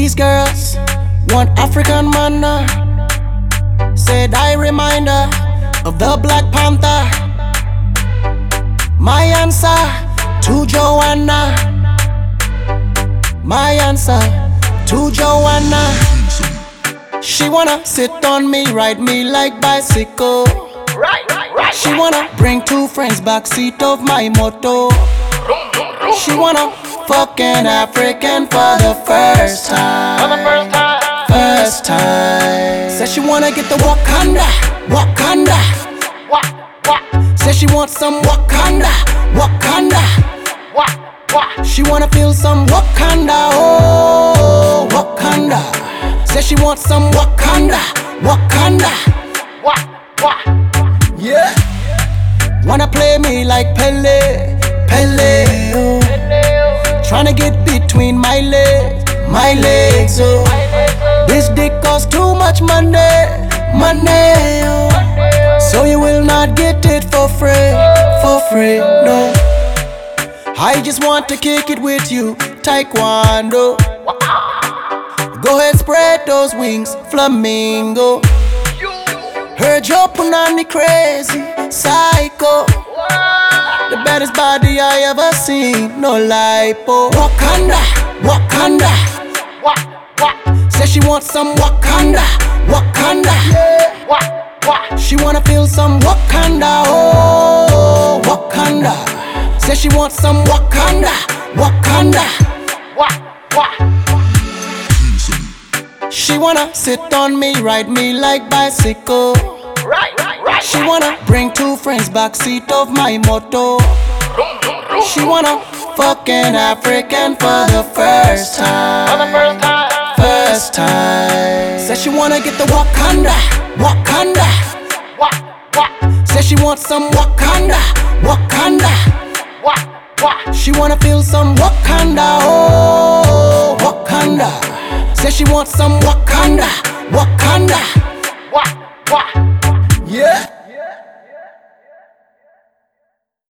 These girls want African manna. Said I remind her of the Black Panther. My answer to Joanna. My answer to Joanna. She wanna sit on me, ride me like bicycle. She wanna bring two friends backseat of my moto. She wanna fuck an African for the first time. First time. Says she wanna get the Wakanda, Wakanda. Says she wants some Wakanda, Wakanda. She wanna feel some Wakanda, oh Wakanda. Says she wants some Wakanda, Wakanda. Yeah. Wanna play me like Pele, Pele, oh. Tryna get between my legs, oh. This dick costs too much money, money, oh. So you will not get it for free, no. I just want to kick it with you, taekwondo. Go ahead, spread those wings, flamingo. Heard your punani crazy, psycho. The baddest body I ever seen, no lipo. Wakanda, Wakanda. Says she wants some Wakanda, Wakanda. She wanna feel some Wakanda, oh Wakanda. Says she wants some Wakanda, Wakanda. She wanna sit on me, ride me like bicycle. She wanna bring two friends backseat of my moto. She wanna fuck an African for the first time. First time. Says she wanna get the Wakanda, Wakanda. Says she wants some Wakanda, Wakanda. She wanna feel some Wakanda, oh Wakanda. Says she wants some Wakanda,